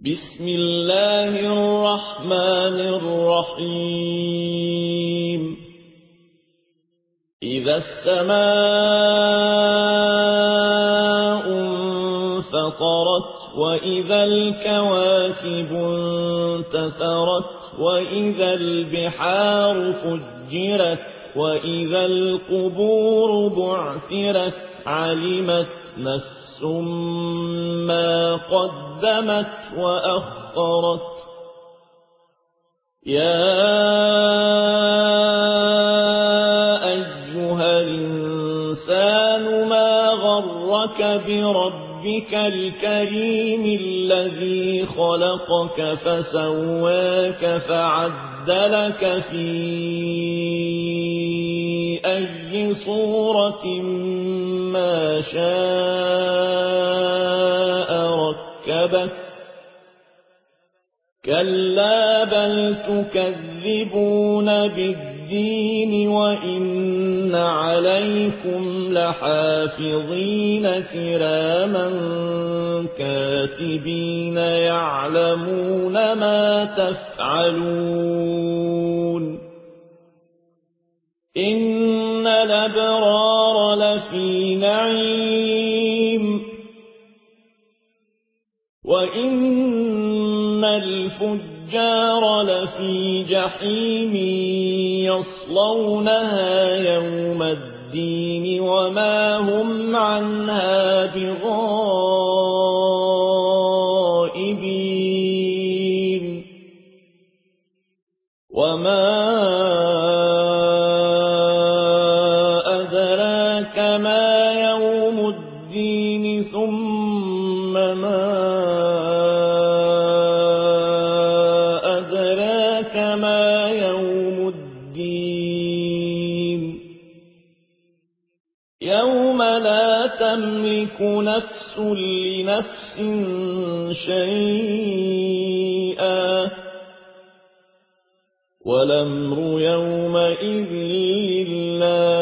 بسم الله الرحمن الرحيم إذا السماء انفطرت وإذا الكواكب انتثرت وإذا البحار فجرت وإذا القبور بعثرت علمت نفس ما قدمت وأخرت يا أيها الإنسان ما غرك بربك الكريم الذي خلقك فسواك فعدلك في أي صورة ما شاء ركبك كلا بل تكذبون بالدين وإن عليكم لحافظين كراما كاتبين يعلمون ما تفعلون إن الأبرار لفي نعيم وإن الفجار لفي جحيم يصلونها يوم الدين وما هم عنها بغائبين وما أدراك ما يوم الدين ثم ما أدراك ما يوم الدين يوم لا تملك نفس لنفس شيئا والأمر يومئذ لله